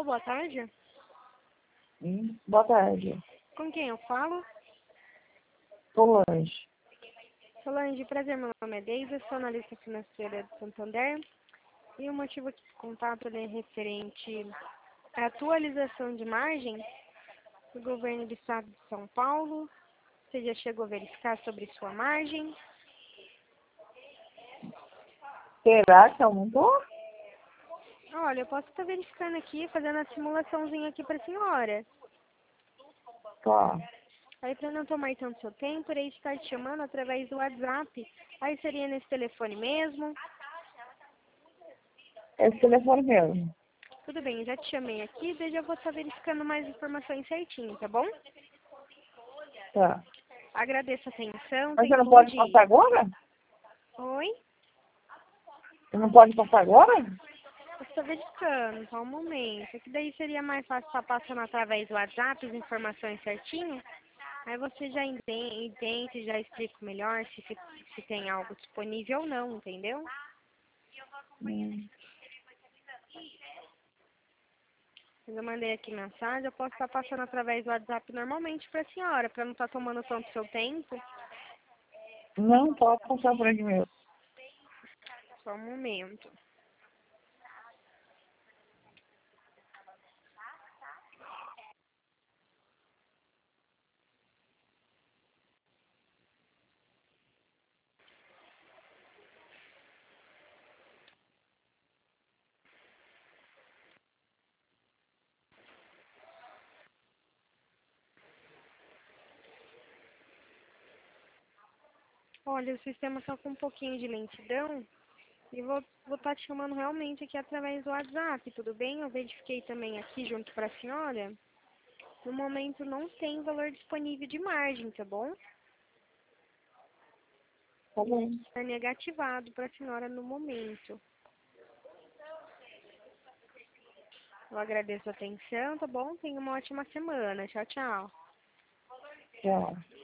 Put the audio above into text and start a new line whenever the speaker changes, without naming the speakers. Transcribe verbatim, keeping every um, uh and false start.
boa tarde.
Hum, boa tarde.
Com quem eu falo?
Solange.
Solange, prazer, meu nome é Deise, sou analista financeira de Santander. E o motivo aqui de contato é referente à atualização de margem do governo do estado de São Paulo. Você já chegou a verificar sobre sua margem?
Será que aumentou?
Olha, eu posso estar verificando aqui, fazendo a simulaçãozinha aqui para a senhora.
Tá.
Aí, para não tomar tanto seu tempo, irei estar te chamando através do WhatsApp. Aí seria nesse telefone mesmo.
Esse telefone mesmo.
Tudo bem, já te chamei aqui, daí já vou estar verificando mais informações certinho, tá bom?
Tá.
Agradeço a atenção,
Mas você
tenha um
não
bom
pode passar
dia.
agora?
Oi?
Você não pode passar agora?
Eu estou verificando, só um momento. Que daí seria mais fácil estar passando através do WhatsApp as informações certinho. Aí você já enten- entende, já explica melhor se, se, se tem algo disponível ou não, entendeu?
Hum.
Mas eu mandei aqui mensagem, eu posso estar passando através do WhatsApp normalmente para a senhora, para não estar tomando tanto seu tempo.
Não pode passar por aqui mesmo.
Só um momento. Olha, o sistema está com um pouquinho de lentidão e vou vou estar te chamando realmente aqui através do WhatsApp, tudo bem? Eu verifiquei também aqui junto para a senhora. No momento não tem valor disponível de margem, tá bom?
Tá bom.
Está negativado para a senhora no momento. Eu agradeço a atenção, tá bom? Tenha uma ótima semana. Tchau, tchau.
Tchau.